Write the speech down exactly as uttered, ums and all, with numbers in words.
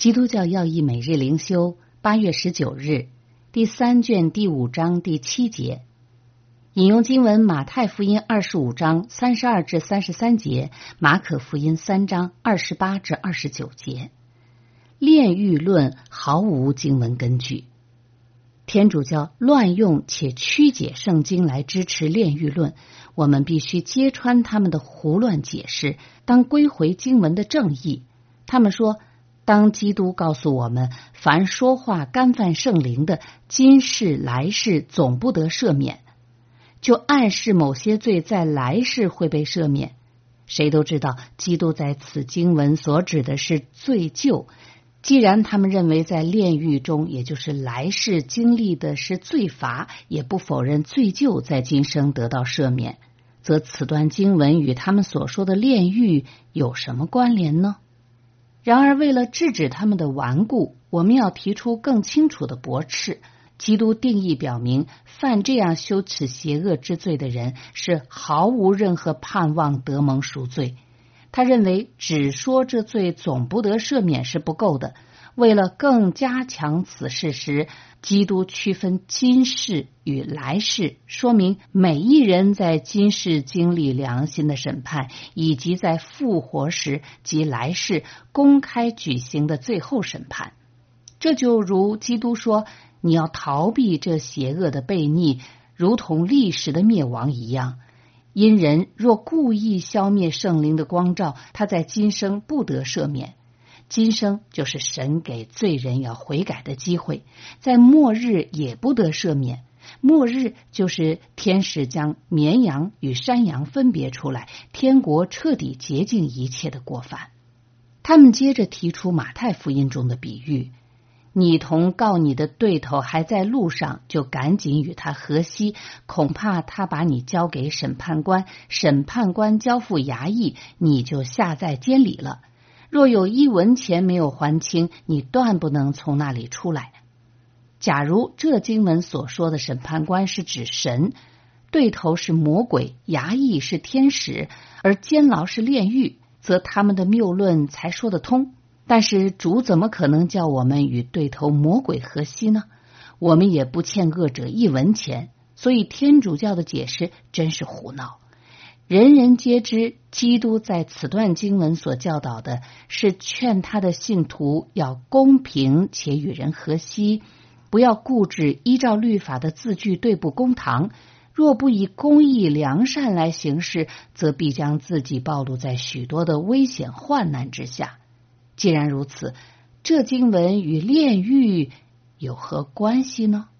基督教要义每日灵修，八月十九日，第三卷第五章第七节。引用经文马太福音二十五章三十二至三十三节，马可福音三章二十八至二十九节。炼狱论毫无经文根据。天主教乱用且曲解圣经来支持炼狱论，我们必须揭穿他们的胡乱解释，当归回经文的正义。他们说，当基督告诉我们，凡说话干犯圣灵的，今世来世总不得赦免，就暗示某些罪在来世会被赦免。谁都知道，基督在此经文所指的是罪疚。既然他们认为在炼狱中，也就是来世经历的是罪罚，也不否认罪疚在今生得到赦免，则此段经文与他们所说的炼狱有什么关联呢？然而，为了制止他们的顽固，我们要提出更清楚的驳斥。基督定义表明，犯这样羞耻邪恶之罪的人是毫无任何盼望得蒙赎罪。他认为只说这罪总不得赦免是不够的。为了更加强此事实，基督区分今世与来世，说明每一人在今世经历良心的审判，以及在复活时及来世公开举行的最后审判。这就如基督说，你要逃避这邪恶的悖逆，如同历史的灭亡一样。因人若故意消灭圣灵的光照，他在今生不得赦免。今生就是神给罪人要悔改的机会，在末日也不得赦免。末日就是天使将绵羊与山羊分别出来，天国彻底洁净一切的过犯。他们接着提出马太福音中的比喻，你同告你的对头还在路上，就赶紧与他和稀，恐怕他把你交给审判官，审判官交付衙役，你就下在监里了。若有一文钱没有还清，你断不能从那里出来。假如这经文所说的审判官是指神，对头是魔鬼，衙役是天使，而监牢是炼狱，则他们的谬论才说得通。但是主怎么可能叫我们与对头魔鬼和稀呢？我们也不欠恶者一文钱，所以天主教的解释真是胡闹。人人皆知，基督在此段经文所教导的是劝他的信徒要公平且与人和稀，不要固执依照律法的字句对簿公堂。若不以公义良善来行事，则必将自己暴露在许多的危险患难之下。既然如此，这经文与炼狱有何关系呢？